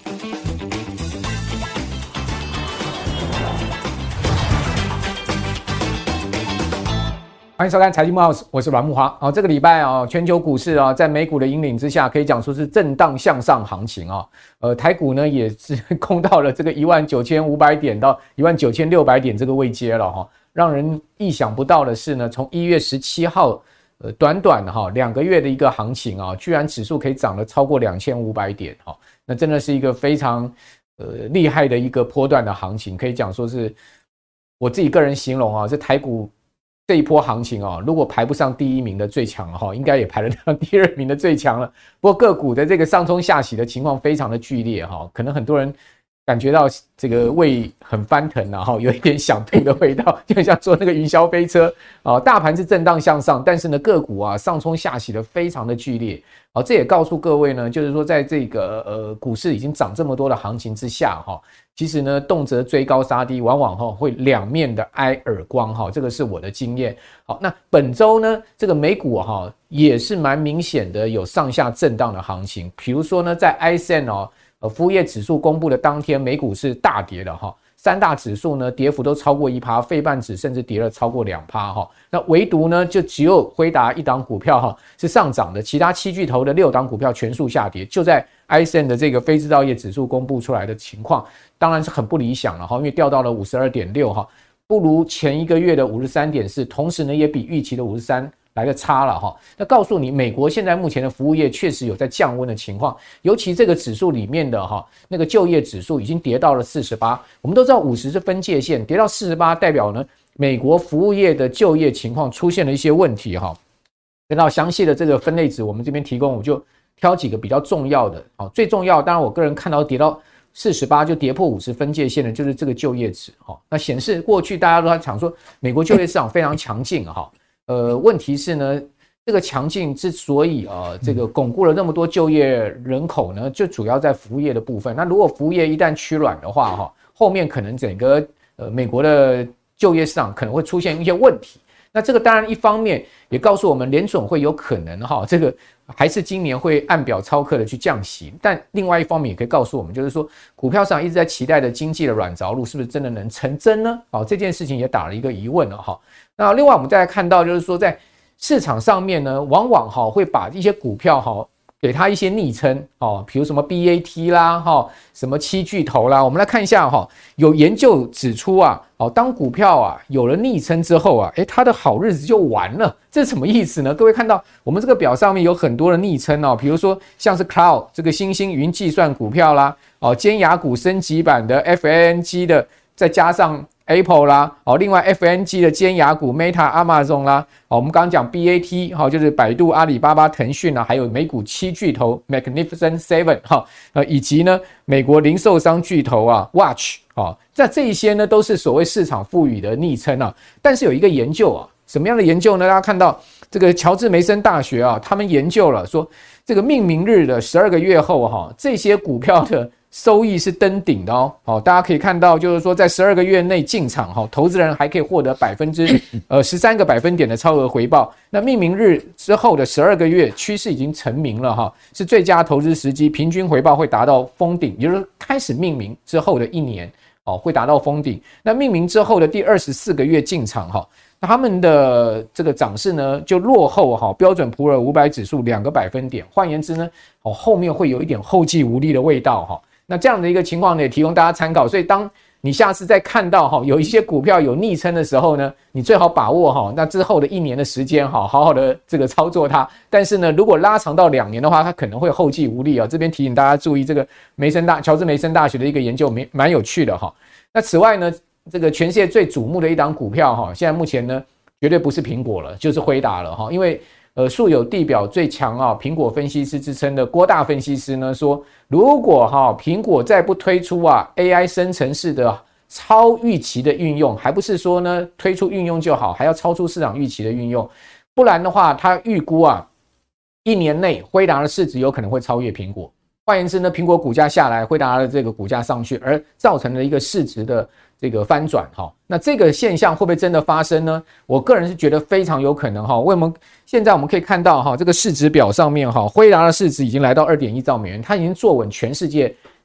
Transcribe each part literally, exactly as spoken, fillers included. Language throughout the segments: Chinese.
欢迎收看财经木 house， 我是阮慕骅。哦，这个礼拜啊，全球股市啊，在美股的引领之下，可以讲说是震荡向上行情啊。呃，台股呢也是攻到了这个一万九千五百点到一万九千六百点这个位阶了哈。让人意想不到的是呢，从一月十七号，呃，短短哈两个月的一个行情啊，居然指数可以涨了超过两千五百点哈。那真的是一个非常呃厉害的一个波段的行情，可以讲说是我自己个人形容啊，这台股。这一波行情啊，如果排不上第一名的最强哈，应该也排得上第二名的最强了。不过个股的这个上冲下洗的情况非常的剧烈哈，可能很多人感觉到这个胃很翻腾啊，有一点想吐的味道，就像坐那个云霄飞车啊。大盘是震荡向上，但是呢个股啊上冲下洗的非常的剧烈啊。这也告诉各位呢，就是说在这个呃股市已经涨这么多的行情之下哈。其实呢，动辄追高杀低，往往哈会两面的挨耳光哈，这个是我的经验。好，那本周呢，这个美股哈也是蛮明显的有上下震荡的行情。比如说呢，在 I S M 哦，呃，服务业指数公布的当天，美股是大跌的哈，三大指数呢跌幅都超过一趴，费半指甚至跌了超过两趴哈。那唯独呢，就只有辉达一档股票哈是上涨的，其他七巨头的六档股票全数下跌。就在 I S M 的这个非制造业指数公布出来的情况。当然是很不理想了哈，因为掉到了 五十二点六 哈，不如前一个月的 五十三点四， 同时呢也比预期的五十三来的差了哈。那告诉你，美国现在目前的服务业确实有在降温的情况，尤其这个指数里面的哈那个就业指数已经跌到了四十八。我们都知道五十是分界线，跌到四十八代表呢美国服务业的就业情况出现了一些问题哈。等到详细的这个分类值我们这边提供，我就挑几个比较重要的啊，最重要当然我个人看到跌到四十八就跌破五十分界线的就是这个就业值哈，那显示过去大家都在讲说美国就业市场非常强劲哈，呃，问题是呢，这个强劲之所以呃这个巩固了那么多就业人口呢，就主要在服务业的部分。那如果服务业一旦趋软的话哈，后面可能整个呃美国的就业市场可能会出现一些问题。那这个当然一方面也告诉我们联准会有可能哈，这个还是今年会按表操课的去降息，但另外一方面也可以告诉我们，就是说股票上一直在期待的经济的软着陆是不是真的能成真呢？好，这件事情也打了一个疑问了哈。那另外我们再来看到，就是说在市场上面呢，往往哈会把一些股票哈给它一些昵称哦，比如什么 B A T 啦，哈，什么七巨头啦，我们来看一下哈，有研究指出啊，哦，当股票啊有了昵称之后啊，诶，它的好日子就完了，这是什么意思呢？各位看到我们这个表上面有很多的昵称哦，比如说像是 Cloud 这个新兴云计算股票啦，哦，尖牙股升级版的 F A N G 的，再加上Apple 啦，哦，另外 F N G 的尖牙股 Meta、Amazon 啦，哦，我们刚刚讲 B A T 哈，就是百度、阿里巴巴、腾讯啊，还有美股七巨头 Magnificent Seven 哈，呃，以及呢美国零售商巨头啊 Watch 啊，在这一些呢都是所谓市场赋予的昵称啊。但是有一个研究啊，什么样的研究呢？大家看到这个乔治梅森大学啊，他们研究了说，这个命名日的十二个月后哈，这些股票的收益是登顶的哦，好，大家可以看到，就是说在十二个月内进场哈，投资人还可以获得百分之呃十三个百分点的超额回报。那命名日之后的十二个月，趋势已经成名了哈，是最佳投资时机，平均回报会达到封顶，也就是开始命名之后的一年哦，会达到封顶。那命名之后的第二十四个月进场哈，那他们的这个涨势呢，就落后哈标准普尔五百指数两个百分点。换言之呢，哦后面会有一点后继无力的味道哈。那这样的一个情况呢，也提供大家参考。所以当你下次再看到哈有一些股票有昵称的时候呢，你最好把握哈那之后的一年的时间哈，好好的这个操作它。但是呢，如果拉长到两年的话，它可能会后继无力啊。这边提醒大家注意，这个梅森大乔治梅森大学的一个研究蛮蛮有趣的哈。那此外呢，这个全世界最瞩目的一档股票哈，现在目前呢绝对不是苹果了，就是辉达了哈，因为。呃，素有地表最强啊，苹果分析师之称的郭大分析师呢说，如果哈苹果再不推出啊 A I 生成式的超预期的运用，还不是说呢推出运用就好，还要超出市场预期的运用，不然的话，他预估啊一年内辉达的市值有可能会超越苹果。换言之呢，苹果股价下来，辉达的这个股价上去，而造成了一个市值的这个翻转哈。那这个现象会不会真的发生呢？我个人是觉得非常有可能哈。为什么？现在我们可以看到哈，这个市值表上面哈，辉达的市值已经来到 二点一兆美元，它已经坐稳全世界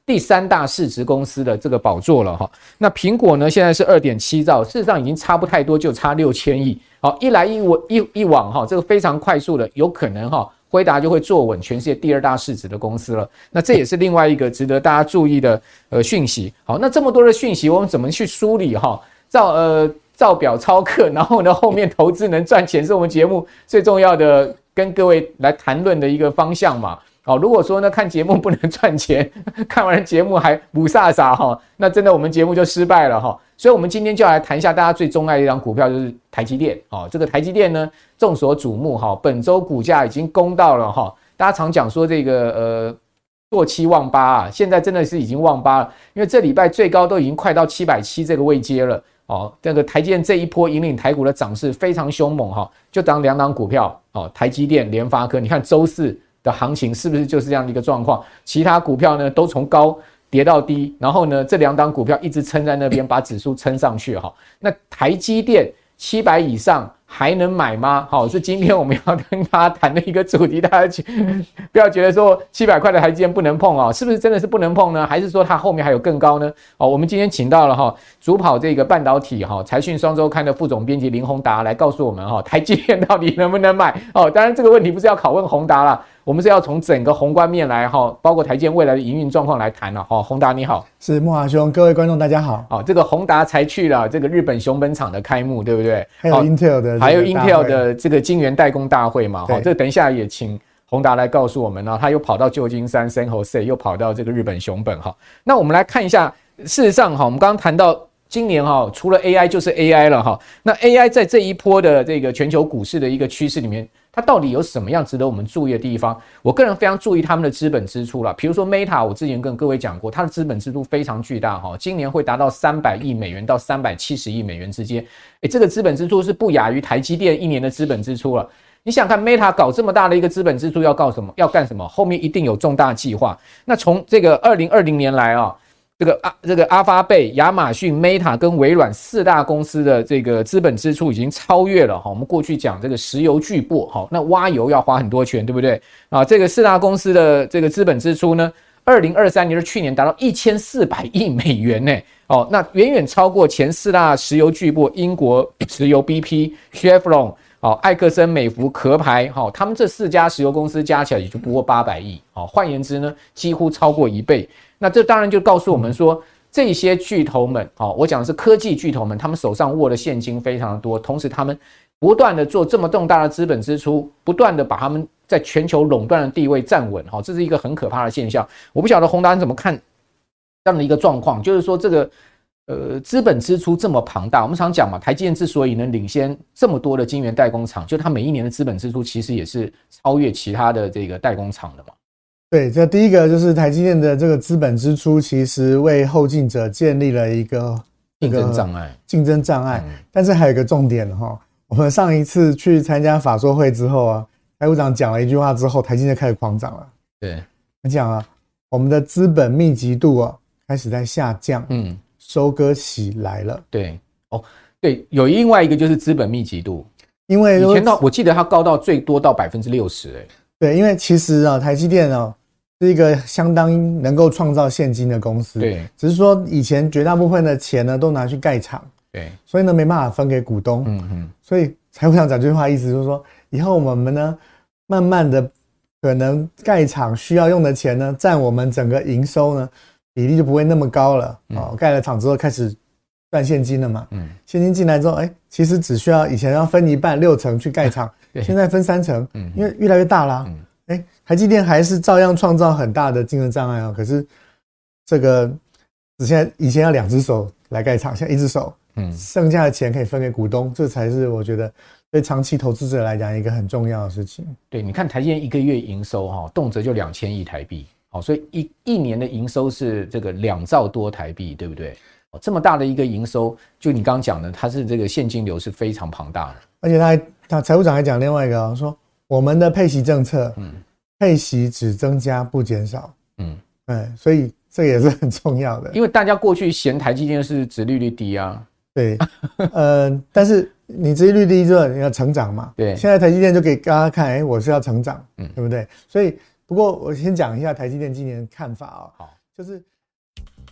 第三大市值公司的这个宝座了哈。那苹果呢，现在是 二点七兆，事实上已经差不太多，就差六千亿。好，一来一往一一往哈，这个非常快速的，有可能哈，辉达就会坐稳全世界第二大市值的公司了。那这也是另外一个值得大家注意的呃讯息。好，那这么多的讯息，我们怎么去梳理哈？照呃照表操课，然后呢后面投资能赚钱是我们节目最重要的跟各位来谈论的一个方向嘛。好，如果说呢看节目不能赚钱，看完节目还不飒飒哈，那真的我们节目就失败了哈。所以我们今天就来谈一下大家最钟爱的一张股票，就是台积电。哦，这个台积电呢众所瞩目哈，本周股价已经攻到了哈，大家常讲说这个呃坐七望八啊，现在真的是已经望八了，因为这礼拜最高都已经快到七百七这个位阶了。哦，这个台积电这一波引领台股的涨势非常凶猛哈，就当两档股票哦，台积电、联发科，你看周四的行情是不是就是这样的一个状况？其他股票呢都从高跌到低，然后呢这两档股票一直撑在那边，把指数撑上去哈。那台积电七百以上还能买吗？好，是今天我们要跟大家谈的一个主题，大家不要觉得说七百块的台积电不能碰啊，是不是真的是不能碰呢？还是说它后面还有更高呢？哦，我们今天请到了哈主跑这个半导体哈财讯双周刊的副总编辑林宏达来告诉我们哈台积电到底能不能买？哦，当然这个问题不是要拷问宏达啦，我们是要从整个宏观面来哈，包括台积电未来的营运状况来谈了哈。宏达你好， 是慕骅兄，各位观众大家好。 好，这个宏达才去了这个日本熊本厂的开幕，对不对？ 还有 Intel 的， 还有 Intel 的这个晶圆代工大会嘛，哈，这个等一下也请宏达来告诉我们啊，他又跑到旧金山 San Jose， 又跑到这个日本熊本哈。那我们来看一下，事实上哈，我们刚刚谈到今年哈，除了 A I 就是 A I 了哈。那 A I 在这一波的这个全球股市的一个趋势里面，它到底有什么样值得我们注意的地方？我个人非常注意他们的资本支出啦，比如说 Meta， 我之前跟各位讲过，它的资本支出非常巨大哈，今年会达到三百亿美元到三百七十亿美元之间，诶，这个资本支出是不亚于台积电一年的资本支出了。你想看 Meta 搞这么大的一个资本支出要搞什么？要干什么？后面一定有重大计划。那从这个二零二零年来啊，这个啊这个阿发贝、亚马逊、Meta 跟微软四大公司的这个资本支出已经超越了哈。我们过去讲这个石油巨擘哈，那挖油要花很多钱，对不对啊？这个四大公司的这个资本支出呢，二零二三年的去年达到一千四百亿美元呢。哦，那远远超过前四大石油巨擘英国石油 B P、Chevron。好，艾克森美孚、壳牌，好，他们这四家石油公司加起来也就不过八百亿，好，换言之呢，几乎超过一倍。那这当然就告诉我们说，这些巨头们，好，我讲的是科技巨头们，他们手上握的现金非常的多，同时他们不断的做这么重大的资本支出，不断的把他们在全球垄断的地位站稳，好，这是一个很可怕的现象。我不晓得宏达你怎么看这样的一个状况，就是说这个。呃，资本支出这么庞大，我们常讲嘛，台积电之所以能领先这么多的晶圆代工厂，就它每一年的资本支出其实也是超越其他的这个代工厂的嘛。 对，这第一个就是台积电的这个资本支出，其实为后进者建立了一个竞争障碍。 竞争障碍，嗯、但是还有一个重点哈，我们上一次去参加法说会之后啊，财务长讲了一句话之后，台积电开始狂涨了。 对， 他讲啊，我们的资本密集度啊开始在下降。嗯。收割起来了， 对，哦，对，有另外一个就是资本密集度， 因为以前到我记得它高到最多到百分之六十，哎， 对，因为其实啊，台积电啊是一个相当能够创造现金的公司， 对， 只是说以前绝大部分的钱呢都拿去盖厂， 对， 所以呢没办法分给股东，嗯嗯，所以财务长讲这句话意思就是说，以后我们呢慢慢的可能盖厂需要用的钱呢占我们整个营收呢。比例就不会那么高了，哦，盖了厂之后开始赚现金了嘛，嗯，现金进来之后，哎，其实只需要以前要分一半六成去盖厂，现在分三成，嗯，因为越来越大啦，嗯，哎，台积电还是照样创造很大的竞争障碍哦，可是这个只现在以前要两只手来盖厂，现在一只手，嗯，剩下的钱可以分给股东，这才是我觉得对长期投资者来讲一个很重要的事情。 对，你看台积电一个月营收哈，动辄就两千亿台币。所以 一, 一年的营收是这个两兆多台币，对不对？这么大的一个营收，就你刚刚讲的，它是这个现金流是非常庞大的。 而且他还他财务长还讲另外一个，说我们的配息政策，嗯，配息只增加不减少，嗯，对，所以这也是很重要的。 因为大家过去嫌台积电是殖利率低啊， 对，呃，但是你殖利率低之后你要成长嘛， 对， 现在台积电就给大家看，哎，我是要成长，嗯，对不对？所以。不过我先讲一下台积电今年的看法啊、哦，好，就是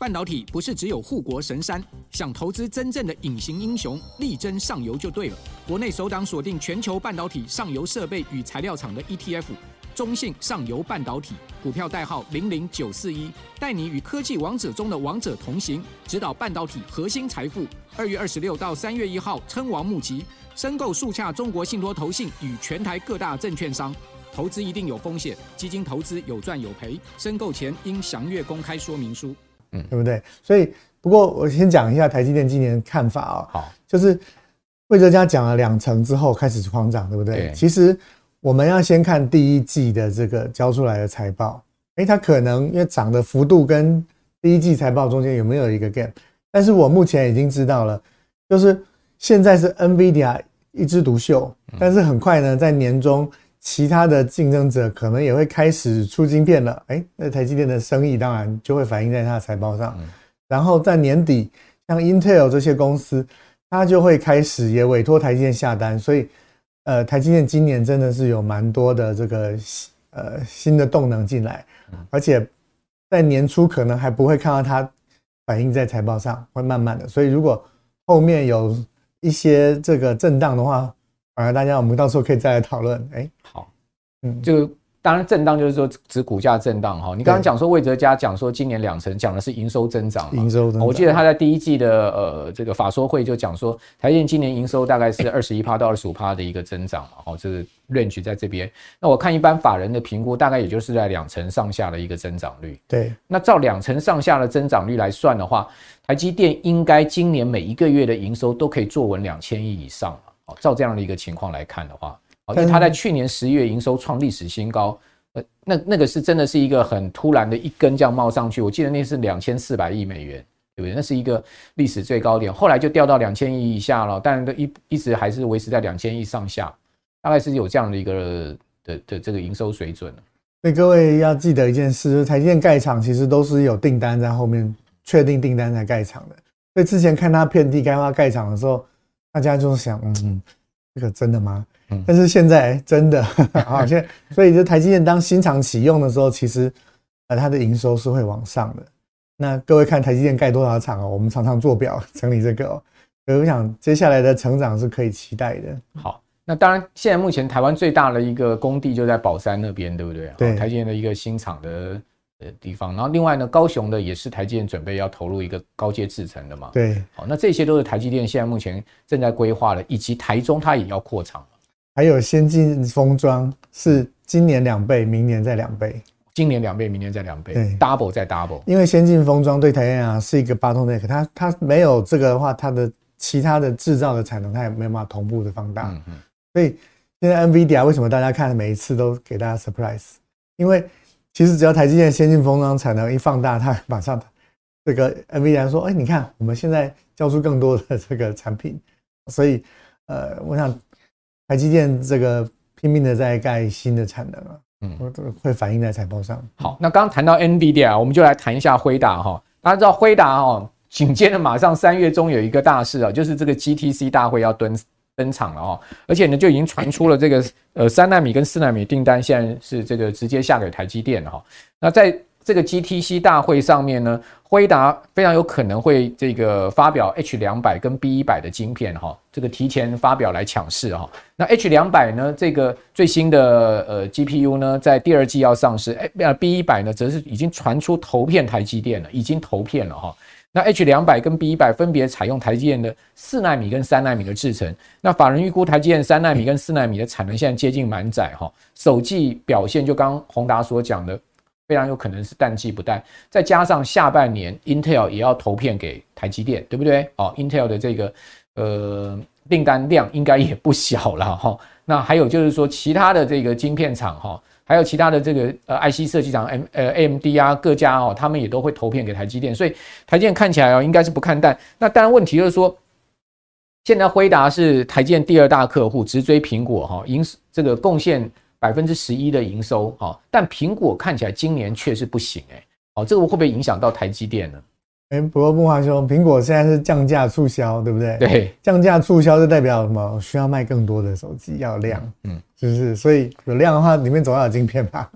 半导体不是只有护国神山，想投资真正的隐形英雄，力争上游就对了。国内首档锁定全球半导体上游设备与材料厂的 E T F， 中信上游半导体，股票代号零零九四一，带你与科技王者中的王者同行，指导半导体核心财富。二月二十六到三月一号称王募集，申购速洽中国信托投信与全台各大证券商。投资一定有风险，基金投资有赚有赔，申购前应详阅公开说明书。 嗯，对不对？所以，不过我先讲一下台积电今年的看法啊、哦。 好， 就是魏哲家讲了两成之后开始狂涨，对不对？对。其实我们要先看第一季的这个交出来的财报，哎，它可能因为涨的幅度跟第一季财报中间有没有一个 gap？ 但是我目前已经知道了，就是现在是 NVIDIA 一枝独秀，但是很快呢，在年中。其他的竞争者可能也会开始出晶片了，哎，那台积电的生意当然就会反映在它的财报上。嗯、然后在年底，像 Intel 这些公司，它就会开始也委托台积电下单，所以，呃，台积电今年真的是有蛮多的这个呃新的动能进来，而且在年初可能还不会看到它反映在财报上，会慢慢的。所以如果后面有一些这个震荡的话，反而大家我们到时候可以再来讨论。哎，好， 嗯，就当然震荡就是说指股价震荡哈。你刚刚讲说魏哲家讲说今年两成，讲的是营收增长嘛， 营收增长。 我记得他在第一季的呃这个法说会就讲说，台积电今年营收大概是二十一趴到二十五趴的一个增长嘛，哦，这个 range 在这边。那我看一般法人的评估，大概也就是在两成上下的一个增长率。 对， 那照两成上下的增长率来算的话，台积电应该今年每一个月的营收都可以坐稳两千亿以上嘛。照这样的一个情况来看的话，因为他在去年十月营收创历史新高，呃，那那个是真的是一个很突然的一根这样冒上去，我记得那是两千四百亿美元，对不对？那是一个历史最高点，后来就掉到两千亿以下了，但一一直还是维持在两千亿上下，大概是有这样的一个 的, 的这个营收水准。 所以各位要记得一件事，就是台积电盖厂其实都是有订单在后面确定订单才盖厂的，所以之前看他遍地开花盖厂的时候。大家就是想，嗯，这个真的吗？嗯、但是现在真的啊，现在所以这台积电当新厂启用的时候，其实呃它的营收是会往上的。那各位看台积电盖多少厂哦？我们常常做表整理这个哦，所以我想接下来的成长是可以期待的。 好，那当然现在目前台湾最大的一个工地就在宝山那边，对不对？ 对， 台积电的一个新厂的。的地方，然后另外呢，高雄的也是台积电准备要投入一个高阶制程的嘛。 对， 好，那这些都是台积电现在目前正在规划的，以及台中它也要扩厂。 还有先进封装是今年两倍，明年再两倍。 今年两倍，明年再两倍 ，double 再 double。因为先进封装对台积电啊是一个 bottleneck， 它它没有这个的话，它的其他的制造的产能它也没有办法同步的放大。嗯嗯。所以现在 NVIDIA 为什么大家看每一次都给大家 surprise？ 因为其实只要台积电先进封装产能一放大，它马上这个 NVIDIA 说：“哎，你看我们现在交出更多的这个产品。”所以，呃，我想台积电这个拼命的在盖新的产能啊，嗯，会反映在财报上。 好，那刚刚谈到 NVIDIA， 我们就来谈一下辉达哈。大家知道辉达哈，紧接着马上三月中有一个大事啊，就是这个 G T C 大会要登。登场了哦，而且呢就已经传出了这个呃三奈米跟四奈米订单，现在是这个直接下给台积电哈。那在这个 G T C 大会上面呢，辉达非常有可能会这个发表 H 两百 跟 B 一百 的晶片哈，这个提前发表来抢市哈。那 H 两百 呢，这个最新的呃 G P U 呢，在第二季要上市，哎 ，B 一百 呢则是已经传出投片台积电了，已经投片了哈。那 H 两百 跟 B 一百 分别采用台积电的四奈米跟三奈米的制程。那法人预估台积电三奈米跟四奈米的产能现在接近满载哈，首季表现就刚宏达所讲的，非常有可能是淡季不淡。再加上下半年 Intel 也要投片给台积电，对不对？哦 ，Intel 的这个呃订单量应该也不小了哈。那还有就是说其他的这个晶片厂哈。还有其他的这个呃 I C 设计厂 M 呃 A M D 啊各家哦，他们也都会投片给台积电，所以台积电看起来哦应该是不看淡。那当然问题就是说，现在辉达是台积电第二大客户，直追苹果哈，营这个贡献百分之十一的营收哈，但苹果看起来今年却是不行哎、欸，哦这个会不会影响到台积电呢？ 哎、欸，不过木华兄，苹果现在是降价促销，对不对？ 对， 降价促销就代表什么？需要卖更多的手机，要有量，嗯，是不是？所以有量的话，里面总要有晶片吧？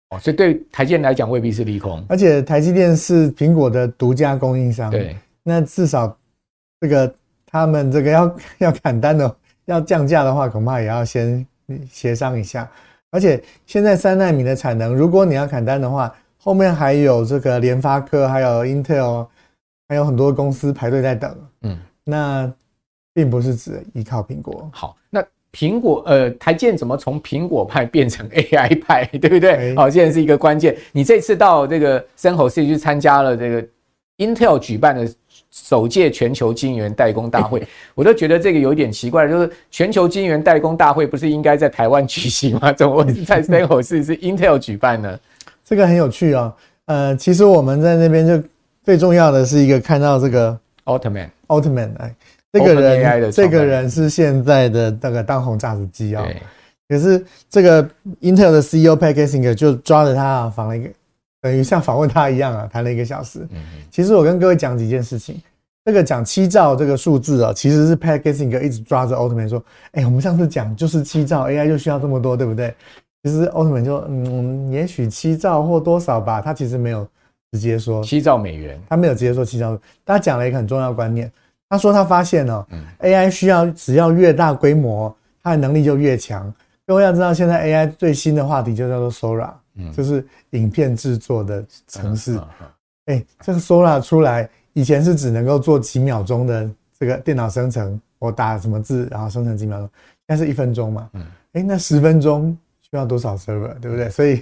哦，所以对台积电来讲未必是利空， 而且台积电是苹果的独家供应商， 对， 那至少这个他们这个要要砍单的，要降价的话，恐怕也要先协商一下。而且现在三奈米的产能，如果你要砍单的话，后面还有这个联发科，还有 Intel， 还有很多公司排队在等，嗯，那并不是只依靠苹果。 好，那苹果呃，台积电怎么从苹果派变成 A I 派，对不对？好，现在是一个关键。你这次到这个森猴 C 去参加了这个 Intel 举办的首届全球晶圆代工大会，我都觉得这个有点奇怪，就是全球晶圆代工大会不是应该在台湾举行吗？怎么会在森猴 C 是 Intel 举办呢？ 这个很有趣哦。呃，其实我们在那边就最重要的是一个看到这个 Altman Altman 哎。这个人，这个人是现在的那个当红炸子鸡啊。可是这个 Intel 的 C E O Pat Gelsinger 就抓着他访了一个，等于像访问他一样啊，谈了一个小时。其实我跟各位讲几件事情，这个讲七兆这个数字啊，其实是 Pat Gelsinger 一直抓着 Altman 说，哎、欸，我们上次讲就是七兆 ，A I 就需要这么多，对不对？其实 Altman 就嗯，也许七兆或多少吧，他其实没有直接说七兆美元， 他没有直接说七兆，他讲了一个很重要的观念。他说他发现哦、嗯、A I 需要只要越大规模，它的能力就越强。各位要知道，现在 A I 最新的话题就叫做 Sora，、嗯、就是影片制作的程式。哎、嗯嗯欸，这个 Sora 出来以前是只能够做几秒钟的这个电脑生成，我打什么字然后生成几秒钟，现在是一分钟嘛。哎、嗯欸，那十分钟需要多少 server， 对不对？所以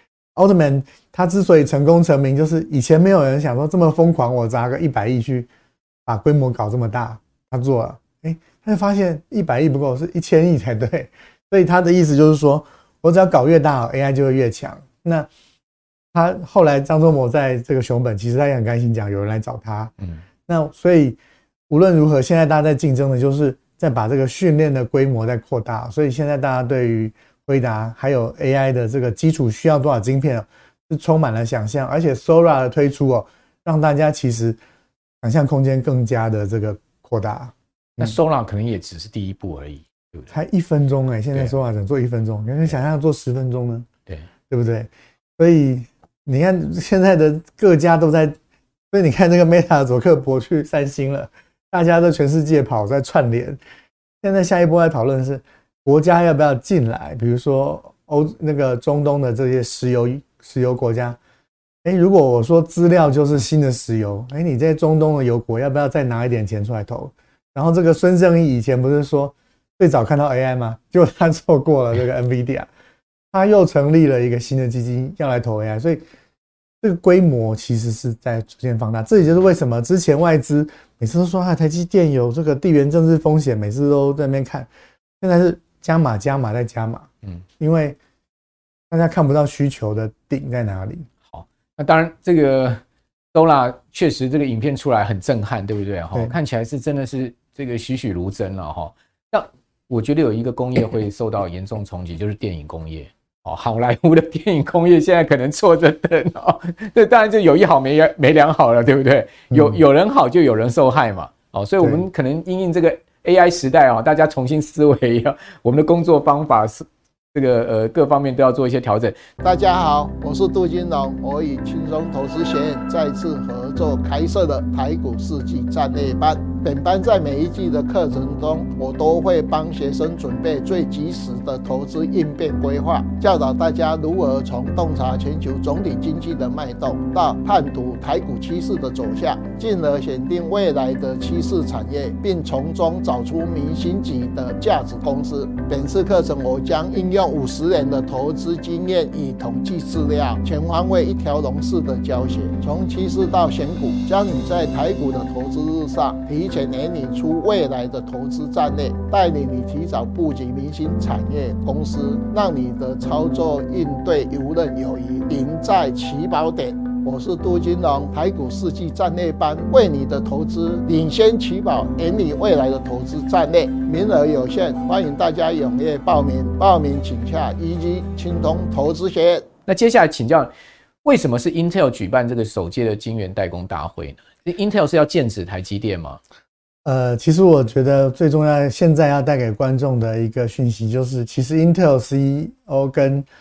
Altman 他之所以成功成名，就是以前没有人想说这么疯狂，我砸个一百亿去。把规模搞这么大，他做了，哎、欸，他就发现一百亿不够，是一千亿才对。所以他的意思就是说，我只要搞越大 ，A I 就会越强。那他后来张忠谋在这个熊本，其实他也很开心讲，有人来找他。嗯，那所以无论如何，现在大家在竞争的就是在把这个训练的规模在扩大。所以现在大家对于辉达还有 A I 的这个基础需要多少晶片，是充满了想象。而且 Sora 的推出哦，让大家其实想象空间更加的这个扩大。嗯、 那 Sora 可能也只是第一步而已，对不对？ 才一分钟哎、欸，现在 Sora 只做一分钟，你能想象做十分钟呢？ 对， 对不对？所以你看现在的各家都在，所以你看这个 Meta 佐克伯去三星了，大家都全世界跑在串联。现在下一波在讨论的是国家要不要进来，比如说欧那个中东的这些石油石油国家。哎，如果我说资料就是新的石油，哎，你在中东的油国要不要再拿一点钱出来投？然后这个孙正义以前不是说最早看到 A I 吗？结果他错过了这个 NVIDIA， 他又成立了一个新的基金要来投 A I， 所以这个规模其实是在逐渐放大。这也就是为什么之前外资每次都说啊台积电有这个地缘政治风险，每次都在那边看，现在是加码加码再加码，嗯，因为大家看不到需求的顶在哪里。 那当然，这个 Sora 确实这个影片出来很震撼，对不对？哈，看起来是真的是这个栩栩如生了哈。那我觉得有一个工业会受到严重冲击，就是电影工业。哦，好莱坞的电影工业现在可能坐着等哦，这当然就有一好没没两好了，对不对？有有人好就有人受害嘛。哦，所以我们可能因应这个 A I 时代啊，大家重新思维一下我们的工作方法是。这个呃各方面都要做一些调整。 大家好，我是杜金龙，我与轻松投资学院再次合作开设的台股世纪战略班。本班在每一季的课程中，我都会帮学生准备最及时的投资应变规划，教导大家如何从洞察全球总体经济的脉动，到判读台股趋势的走向，进而选定未来的趋势产业，并从中找出明星级的价值公司。本次课程我将应用五十年的投资经验与统计资料，全方位一条龙式的教学，从趋势到选股，将你在台股的投资路上提前研拟出未来的投资战略，带领你提早布局明星产业公司，让你的操作应对游刃有余，赢在起跑点。我是杜金龙，台股世纪战略班为你的投资领先起跑，研拟未来的投资战略，名额有限，欢迎大家踊跃报名。报名请洽一级青通投资学院。 那接下来请教，为什么是 Intel 举办这个首届的晶圆代工大会呢 ？Intel 是要剑指台积电吗？ 呃，其实我觉得最重要，现在要带给观众的一个讯息就是，其实 Intel C E O 跟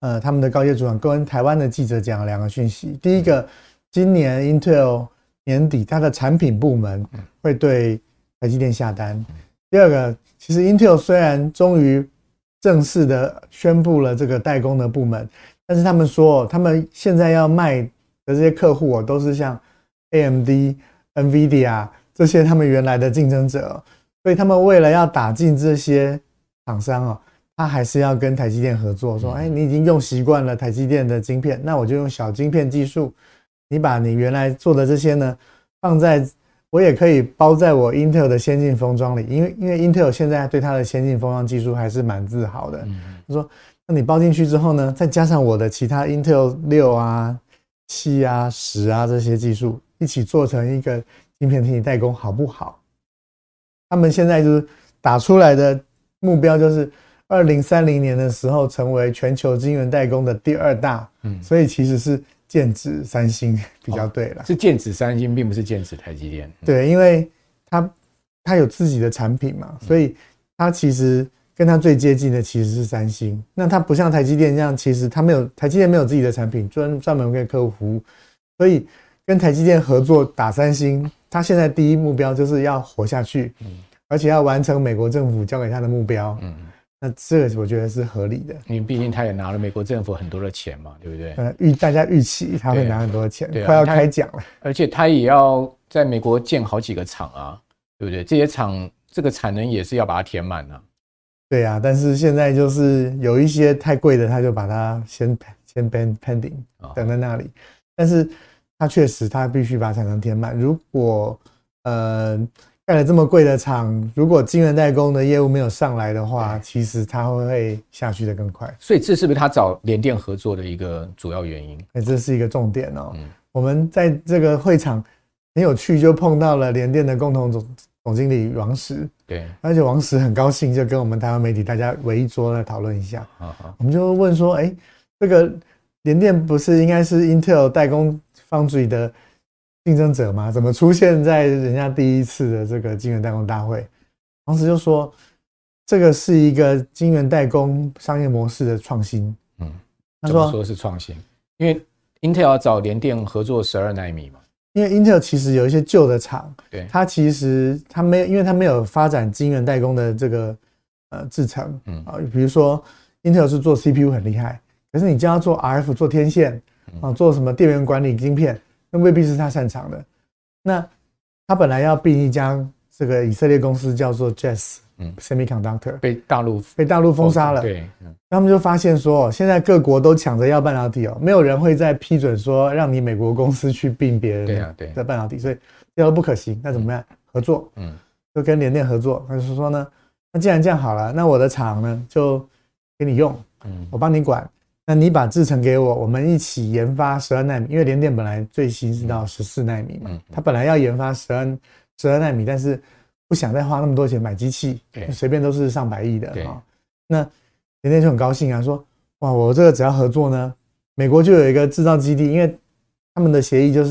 呃他们的高阶主管跟台湾的记者讲了两个讯息。第一个，今年 Intel 年底它的产品部门会对台积电下单。第二个，其实 Intel 虽然终于正式的宣布了这个代工的部门，但是他们说他们现在要卖的这些客户哦，都是像 A M D、NVIDIA 这些他们原来的竞争者，所以他们为了要打进这些厂商哦，他还是要跟台积电合作，说，哎，你已经用习惯了台积电的晶片，那我就用小晶片技术，你把你原来做的这些呢，放在我也可以包在我 Intel 的先进封装里，因为因为 Intel 现在对它的先进封装技术还是蛮自豪的。他说，那你包进去之后呢，再加上我的其他 Intel 六啊、七啊、十啊这些技术，一起做成一个晶片替你代工，好不好？他们现在就是打出来的目标就是二零三零年的时候成为全球晶圆代工的第二大，嗯，所以其实是剑指三星比较对了， 哦，是剑指三星，并不是剑指台积电。 嗯、对，因为它它有自己的产品嘛，所以它其实跟它最接近的其实是三星。那它不像台积电这样，其实它没有台积电没有自己的产品，专专门为客户服务，所以跟台积电合作打三星，它现在第一目标就是要活下去，嗯、而且要完成美国政府交给它的目标。嗯。那这个我觉得是合理的， 因为毕竟他也拿了美国政府很多的钱嘛，对不对？ 呃，预大家预期他会拿很多的钱，快要开奖了。 而且他也要在美国建好几个厂啊，对不对？这些厂这个产能也是要把它填满啊。 对啊，但是现在就是有一些太贵的，他就把它先先 pending 等在那里。但是他确实他必须把产能填满。如果呃。盖了这么贵的厂，如果晶圆代工的业务没有上来的话，其实它会下去的更快。 所以这是不是他找联电合作的一个主要原因？ 欸、这是一个重点哦。嗯、我们在这个会场很有趣，就碰到了联电的共同总总经理王石。 对， 而且王石很高兴，就跟我们台湾媒体大家围一桌来讨论一下。好好我们就问说，哎、欸，这个联电不是应该是 Intel 代工 Foundry 的竞争者吗？怎么出现在人家第一次的这个晶圆代工大会？当时就说，这个是一个晶圆代工商业模式的创新。 嗯，他说说是创新，因为 Intel 要找联电合作十二奈米嘛。 因为 Intel 其实有一些旧的厂， 对， 它其实它没有，因为它没有发展晶圆代工的这个呃制程。嗯啊，比如说 Intel 是做 C P U 很厉害，可是你叫它做 R F 做天线啊，做什么电源管理晶片？那未必是他擅长的。那他本来要并一家这个以色列公司叫做 J E S Semiconductor， 被大陆被大陆封杀了。 对， 他们就发现说，现在各国都抢着要半导体哦，没有人会再批准说让你美国公司去并别人的半导体，所以这都不可行。那怎么样？合作，嗯，就跟联电合作。他就说呢，那既然这样好了，那我的厂呢就给你用，嗯，我帮你管。那你把制程给我，我们一起研发十二奈米，因为联电本来最新是到十四奈米嘛，他本来要研发十二十二奈米，但是不想再花那么多钱买机器，随便都是上百亿的啊。那联电就很高兴啊，说哇，我这个只要合作呢，美国就有一个制造基地，因为他们的协议就是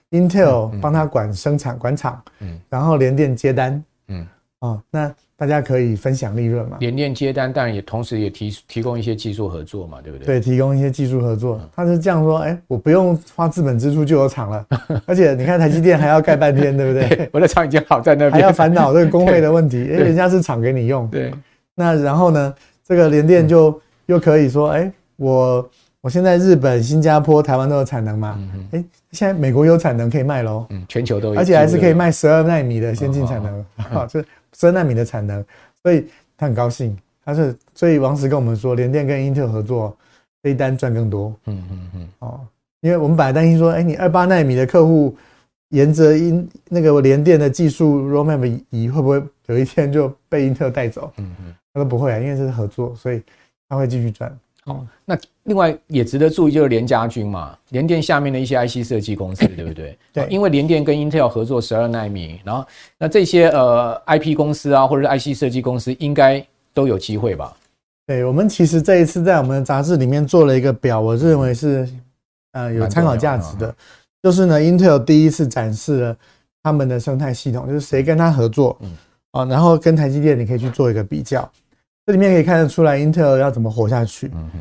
Intel 帮他管生产管厂，然后联电接单，嗯，哦，那。大家可以分享利润嘛？ 联电接单，当然也同时也提提供一些技术合作嘛，对不对？ 对，提供一些技术合作。他是这样说，哎、欸，我不用花资本支出就有厂了，而且你看台积电还要盖半天，对不对？ 对，我的厂已经好在那边， 还要烦恼这个工会的问题，哎、欸，人家是厂给你用。 对， 那然后呢，这个联电就又可以说，哎、欸，我我现在日本、新加坡、台湾都有产能嘛，哎、嗯欸，现在美国有产能可以卖喽， 嗯，全球都有， 而且还是可以卖十二奈米的先进产能，好、哦，这十二奈米的产能。所以他很高兴，他是所以王石跟我们说，联电跟 Intel 合作，这一单赚更多。嗯嗯嗯。哦，因为我们本来担心说，哎、欸，你二八奈米的客户沿着因那个联电的技术 roadmap 移，会不会有一天就被 Intel 带走？嗯嗯。他说不会啊，因为这是合作，所以他会继续赚。 哦，那另外也值得注意就是联家军嘛，联电下面的一些 I C 设计公司，对不对？ 对， 因为联电跟 Intel 合作十二奈米，然后那这些呃 I P 公司啊，或者是 I C 设计公司，应该都有机会吧？ 对，我们其实这一次在我们的杂志里面做了一个表，我认为是呃有参考价值的，就是呢 Intel 第一次展示了他们的生态系统，就是谁跟他合作，嗯，哦，然后跟台积电你可以去做一个比较。这里面可以看得出来 Intel 要怎么活下去。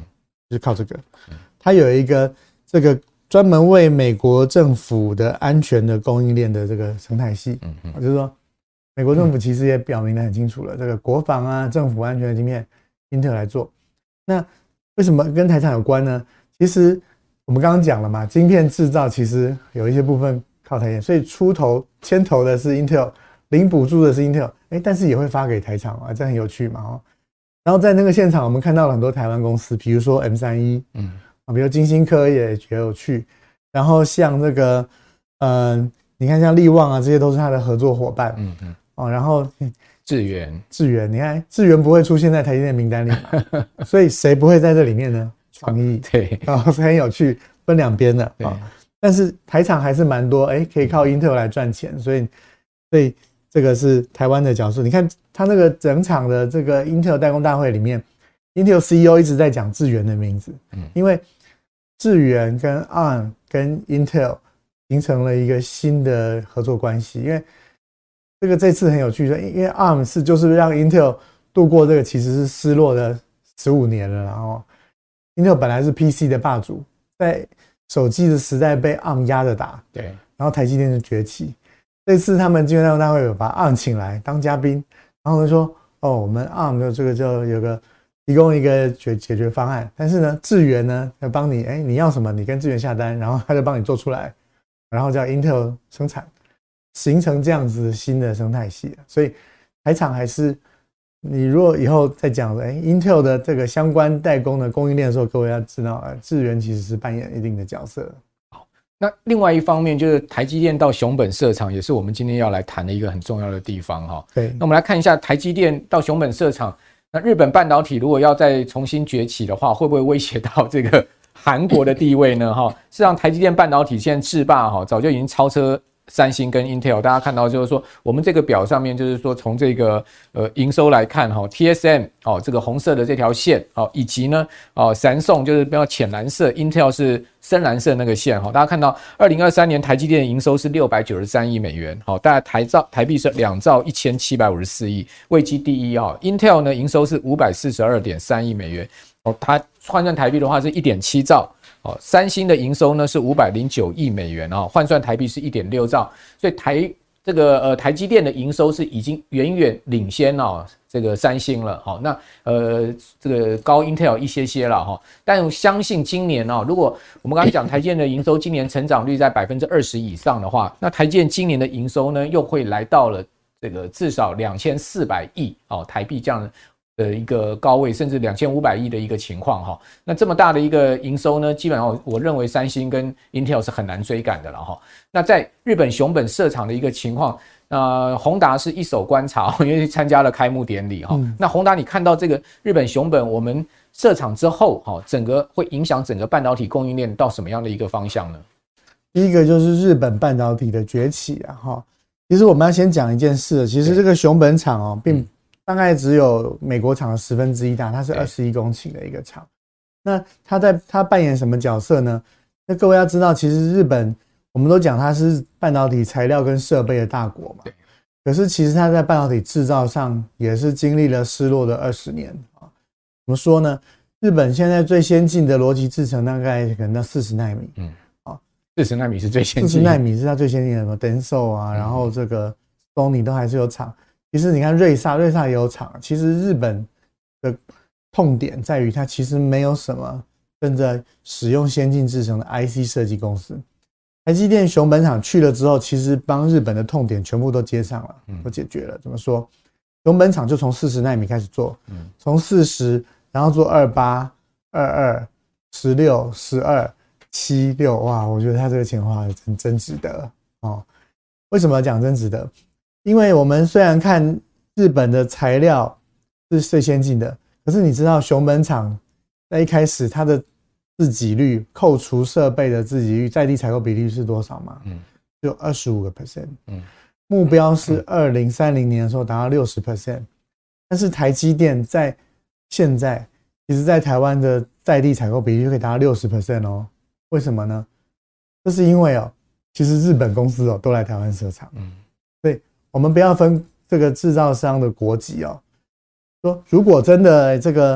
就是靠这个。它有一个这个专门为美国政府的安全的供应链的这个生态系，嗯嗯，就是说美国政府其实也表明得很清楚了，这个国防啊、政府安全的晶片，英特尔来做。那为什么跟台厂有关呢？其实我们刚刚讲了嘛，晶片制造其实有一些部分靠台积，所以出头牵头的是 Intel， 领补助的是 Intel， 哎，但是也会发给台厂啊，这很有趣嘛哦。然后在那个现场，我们看到了很多台湾公司，比如说 M 三一， 嗯，啊，比如金星科也也有去，然后像这个，嗯、呃，你看像力旺啊，这些都是他的合作伙伴，嗯嗯，哦，然后智原， 智原，你看智原不会出现在台积电名单里嘛，所以谁不会在这里面呢？创意， 对， 哦，很有趣，分两边的啊、哦。但是台厂还是蛮多，哎，可以靠 Intel 来赚钱，所以，所以这个是台湾的角色。你看他那个整场的这个 Intel 代工大会里面 ，Intel C E O 一直在讲智原的名字，嗯，因为智原跟 A R M 跟 Intel 形成了一个新的合作关系，因为这个这次很有趣，因为 A R M 是就是让 Intel 度过这个其实是失落的十五年了，然后 Intel 本来是 P C 的霸主，在手机的时代被 A R M 压着打， 对， 然后台积电就崛起。这次他们晶圆代工大会有把 A R M 请来当嘉宾，然后呢说，哦，我们 A R M 的这个就有个提供一个解解决方案，但是呢，智原呢要帮你，哎，你要什么，你跟智原下单，然后他就帮你做出来，然后叫 Intel 生产，形成这样子新的生态系。所以台厂还是，你如果以后再讲，哎 ，Intel 的这个相关代工的供应链的时候，各位要知道，智原其实是扮演一定的角色。 那另外一方面就是台积电到熊本设厂，也是我们今天要来谈的一个很重要的地方哈。 对， 那我们来看一下台积电到熊本设厂，那日本半导体如果要再重新崛起的话，会不会威胁到这个韩国的地位呢？哈，事实上台积电半导体现在制霸哈，早就已经超车三星跟 Intel， 大家看到就是说，我们这个表上面就是说，从这个呃营收来看哈 ，T S M 哦这个红色的这条线哦，以及呢哦三送就是比较浅蓝色 ，Intel 是深蓝色那个线哈，大家看到二零二三年台积电的营收是六百九十三亿美元，好，大概台兆台币是两兆一千七百五十四亿，位居第一哈 ，Intel 呢营收是五百四十二点三亿美元，哦，它换算台币的话是一点七兆。哦，三星的营收呢是五百零九亿美元啊，换算台币是一点六兆，所以台这个呃台积电的营收是已经远远领先哦这个三星了。好，那呃这个高 Intel 一些些了哈，但我相信今年哦，如果我们刚才讲台积电的营收今年成长率在百分之二十以上的话，那台积电今年的营收呢又会来到了这个至少两千四百亿哦台币这样的。的一个高位，甚至两千五百亿的一个情况哈，那这么大的一个营收呢，基本上我认为三星跟 Intel 是很难追赶的了哈。那在日本熊本设厂的一个情况，呃，宏达是一手观察，因为参加了开幕典礼哈。嗯、那宏达，你看到这个日本熊本我们设厂之后，哈，整个会影响整个半导体供应链到什么样的一个方向呢？ 第一个就是日本半导体的崛起啊哈。其实我们要先讲一件事，其实这个熊本厂哦，并大概只有美国厂的十分之一大，它是二十一公顷的一个厂。那它在它扮演什么角色呢？那各位要知道，其实日本我们都讲它是半导体材料跟设备的大国嘛，可是其实它在半导体制造上也是经历了失落的二十年啊。怎么说呢？日本现在最先进的逻辑制程大概可能到四十奈米，嗯，啊， 四十奈米是最先进的， 四十奈米是它最先进的，什么 Denso 啊，然后这个 Sony 都还是有厂。其实你看瑞萨，瑞萨也有厂。其实日本的痛点在于它其实没有什么真的使用先进制程的 I C 设计公司。台积电熊本厂去了之后，其实帮日本的痛点全部都接上了，都解决了。怎么说？熊本厂就从四十奈米开始做，从四十，然后做二八、二二、十六、十二、七六，哇，我觉得它这个钱花的真真值得哦。为什么讲真值得？因为我们虽然看日本的材料是最先进的，可是你知道熊本厂在一开始它的自给率，扣除设备的自给率，在地采购比例是多少吗？嗯，就 百分之二十五。嗯，目标是二零三零年的时候达到 百分之六十。但是台积电在现在，其实在台湾的在地采购比例就可以达到 百分之六十 哦。为什么呢？这是因为哦，其实日本公司哦都来台湾设厂。嗯，所以我们不要分这个制造商的国籍哦。说如果真的这个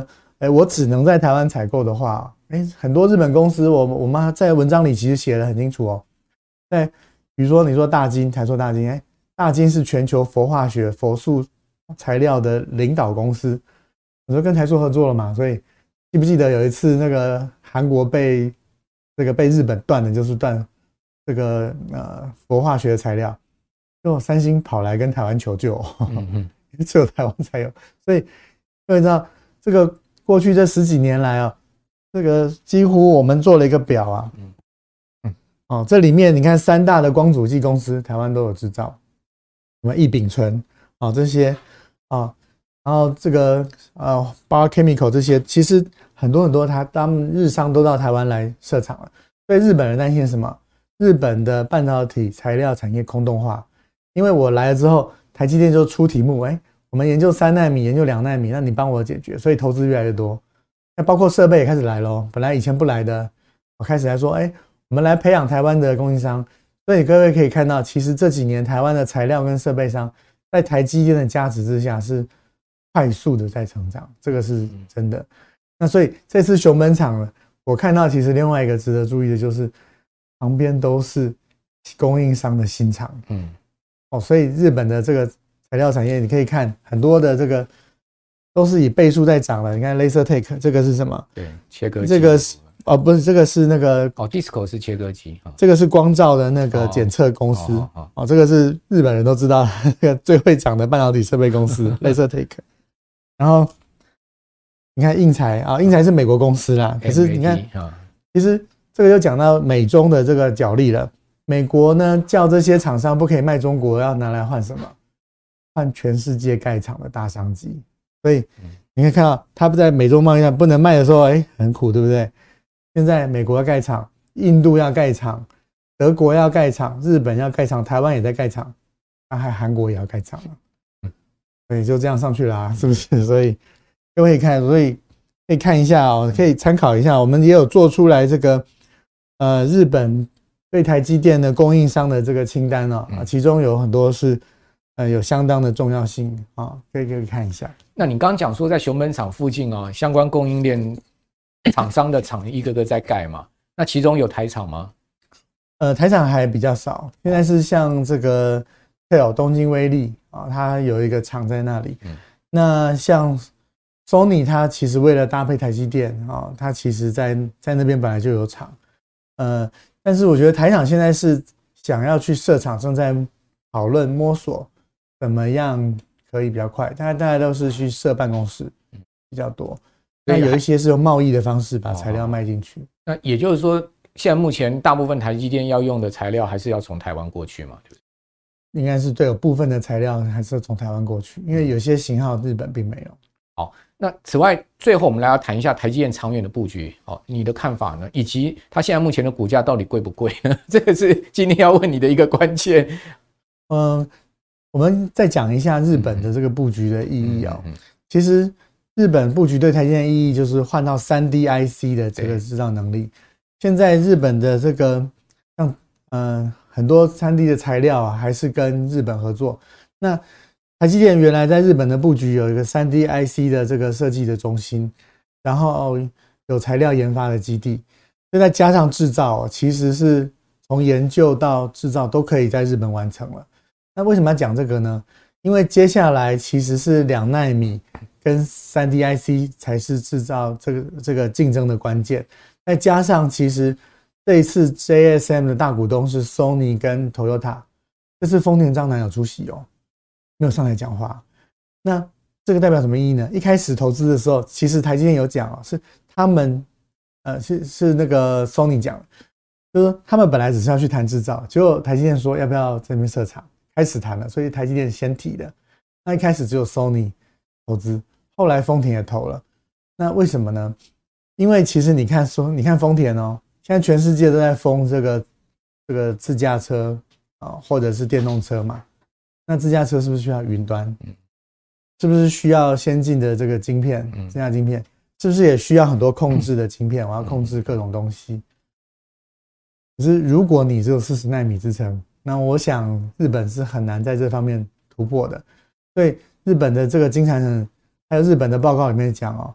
哎，我只能在台湾采购的话，哎，很多日本公司，我我妈在文章里其实写得很清楚哦。在比如说你说大金，台塑大金，哎，大金是全球氟化学氟素材料的领导公司，我说跟台塑合作了嘛，所以记不记得有一次那个韩国被这个被日本断的，就是断这个呃氟化学材料，就三星跑来跟台湾求救，嗯嗯只有台湾才有，所以各位知道这个过去这十几年来啊，这个几乎我们做了一个表啊，嗯嗯哦，这里面你看三大的光阻剂公司，台湾都有制造，什么异丙醇啊、哦、这些啊、哦，然后这个呃 Bar Chemical 这些，其实很多很多他他们日商都到台湾来设厂了，所以日本人担心什么？日本的半导体材料产业空洞化，因为我来了之后，台积电就出题目，哎，我们研究三奈米，研究两奈米，那你帮我解决，所以投资越来越多。那包括设备也开始来咯，本来以前不来的，我开始来说，哎，我们来培养台湾的供应商。所以各位可以看到，其实这几年台湾的材料跟设备商，在台积电的加持之下，是快速的在成长，这个是真的。那所以这次熊本厂，我看到其实另外一个值得注意的就是，旁边都是供应商的新厂，嗯，哦，所以日本的这个材料产业，你可以看很多的这个都是以倍数在涨了。你看 LaserTech 这个是什么？ 对，切割机。 这个是哦，不是，这个是那个哦 ，Disco 是切割机， 这个是光照的那个检测公司，哦，哦哦哦，这个是日本人都知道这个最会涨的半导体设备公司 LaserTech。然后你看应材啊，应材是美国公司啦，可是你看，其实这个就讲到美中的这个角力了。美国呢叫这些厂商不可以卖中国，要拿来换什么？换全世界盖厂的大商机。所以你可以看到，他不在美中贸易战不能卖的时候，哎，很苦，对不对？现在美国要盖厂，印度要盖厂，德国要盖厂，日本要盖厂，台湾也在盖厂，啊，还韩国也要盖厂了，所以就这样上去啦，是不是？所以各位可以看，所以可以看一下哦，可以参考一下，我们也有做出来这个呃日本对台积电的供应商的这个清单哦，其中有很多是呃有相当的重要性啊，哦，可以可以看一下。 那你刚刚讲说在熊本厂附近哦，相关供应链厂商的厂一个个在盖嘛？那其中有台厂吗？ 呃，台厂还比较少，现在是像这个 T E L 东京威力啊，它有一个厂在那里。嗯，那像 Sony 它其实为了搭配台积电啊，它其实在在那边本来就有厂。呃，但是我觉得台厂现在是想要去设厂，正在讨论摸索怎么样可以比较快。大概大概都是去设办公室比较多。那有一些是用贸易的方式把材料卖进去，哦， 那也就是说，现在目前大部分台积电要用的材料还是要从台湾过去嘛？对不对？ 应该是对，有部分的材料还是从台湾过去，因为有些型号日本并没有。 好，那此外，最后我们来要谈一下台积电长远的布局，哦，你的看法呢？以及它现在目前的股价到底贵不贵呢？这个是今天要问你的一个关键。 嗯，我们再讲一下日本的这个布局的意义啊，哦。其实日本布局对台积电的意义就是换到 三 D I C 的这个制造能力。现在日本的这个像呃很多 三 D 的材料啊，还是跟日本合作。那台积电原来在日本的布局有一个 三 D I C 的这个设计的中心，然后有材料研发的基地，所以再加上制造，其实是从研究到制造都可以在日本完成了。那为什么要讲这个呢？因为接下来其实是两奈米跟 三 D I C 才是制造这个这个竞争的关键。再加上其实这一次 J S M 的大股东是 Sony 跟 Toyota， 这次丰田章男有出席哦，没有上来讲话。那这个代表什么意义呢？一开始投资的时候，其实台积电有讲哦，是他们呃是是那个 Sony 讲，就是说他们本来只是要去谈制造，结果台积电说要不要这边设厂，开始谈了，所以台积电先提的。那一开始只有 Sony 投资，后来丰田也投了。那为什么呢？因为其实你看说，你看丰田哦，现在全世界都在封这个这个自驾车啊，或者是电动车嘛。那自驾车是不是需要云端？是不是需要先进的这个晶片？自驾晶片是不是也需要很多控制的晶片？我要控制各种东西。可是如果你只有四十奈米制程，那我想日本是很难在这方面突破的。所以日本的这个经产省还有日本的报告里面讲哦，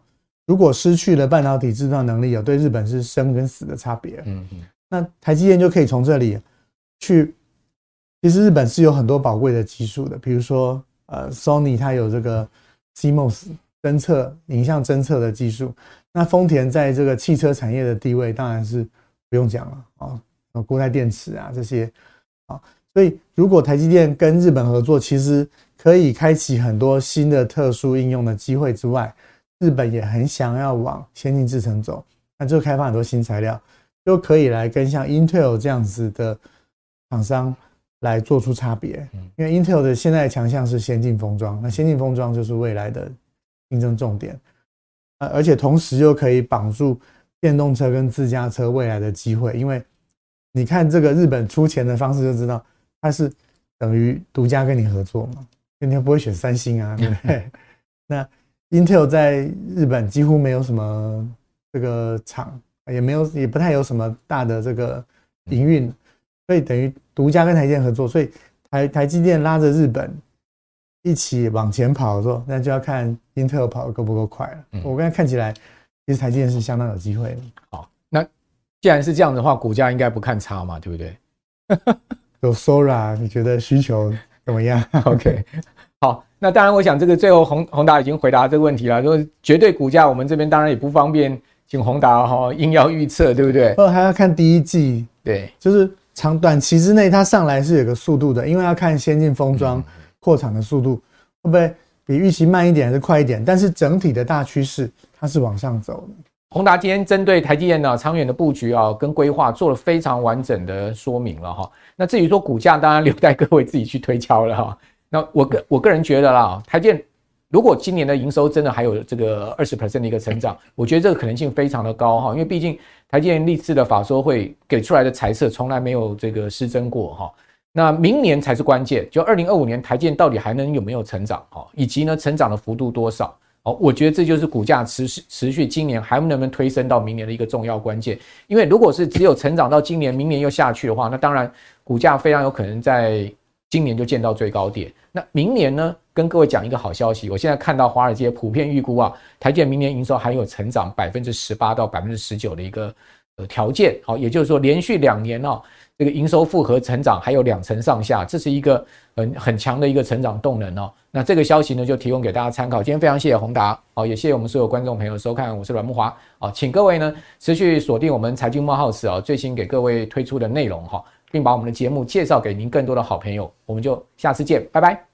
如果失去了半导体制造能力，有对日本是生跟死的差别。嗯嗯，那台积电就可以从这里去，其实日本是有很多宝贵的技术的，比如说呃 Sony 它有这个 C M O S 侦测影像侦测的技术，那丰田在这个汽车产业的地位当然是不用讲了啊，固态电池啊这些啊，所以如果台积电跟日本合作，其实可以开启很多新的特殊应用的机会之外，日本也很想要往先进制程走，那就开发很多新材料，就可以来跟像 Intel 这样子的厂商来做出差别。因为 Intel 的现在的强项是先进封装，那先进封装就是未来的竞争重点，而且同时又可以绑住电动车跟自驾车未来的机会。因为你看这个日本出钱的方式就知道，它是等于独家跟你合作嘛，你不会选三星啊，对不对？那 Intel 在日本几乎没有什么这个厂，也没有也不太有什么大的这个营运，所以等于独家跟台积电合作，所以台台积电拉着日本一起往前跑的时候，那就要看 Intel 跑得够不够快了。嗯、我刚才看起来，其实台积电是相当有机会的。 好，那既然是这样的话，股价应该不看差嘛，对不对？ 有 Sora， 你觉得需求怎么样 ？OK。好，那当然，我想这个最后宏宏达已经回答这个问题了，说绝对股价，我们这边当然也不方便请宏达哈硬要预测，对不对？ 哦，还要看第一季， 对， 就是长短期之内它上来是有个速度的，因为要看先进封装扩产的速度会不会比预期慢一点还是快一点，但是整体的大趋势它是往上走的。 宏达今天针对台积电呢长远的布局啊跟规划做了非常完整的说明了哈。那至于说股价，当然留待各位自己去推敲了哈。那我个我个人觉得啦，台积电如果今年的营收真的还有这个 百分之二十 的一个成长，我觉得这个可能性非常的高哈，因为毕竟台积电历次的法说会给出来的财测从来没有这个失真过哈。那明年才是关键，就二零二五年台积电到底还能有没有成长哈，以及呢成长的幅度多少哦，我觉得这就是股价持续持续今年还能不能推升到明年的一个重要关键。因为如果是只有成长到今年，明年又下去的话，那当然股价非常有可能在今年就见到最高点。那明年呢，跟各位讲一个好消息，我现在看到华尔街普遍预估啊，台积电明年营收还有成长 百分之十八 到 百分之十九 的一个呃条件，好，也就是说连续两年哦，这个营收复合成长还有两成上下，这是一个很很强的一个成长动能哦。那这个消息呢，就提供给大家参考。今天非常谢谢宏达，好，也谢谢我们所有观众朋友的收看，我是阮慕骅，好，请各位呢持续锁定我们财经慕 House 啊最新给各位推出的内容哈，并把我们的节目介绍给您更多的好朋友，我们就下次见，拜拜。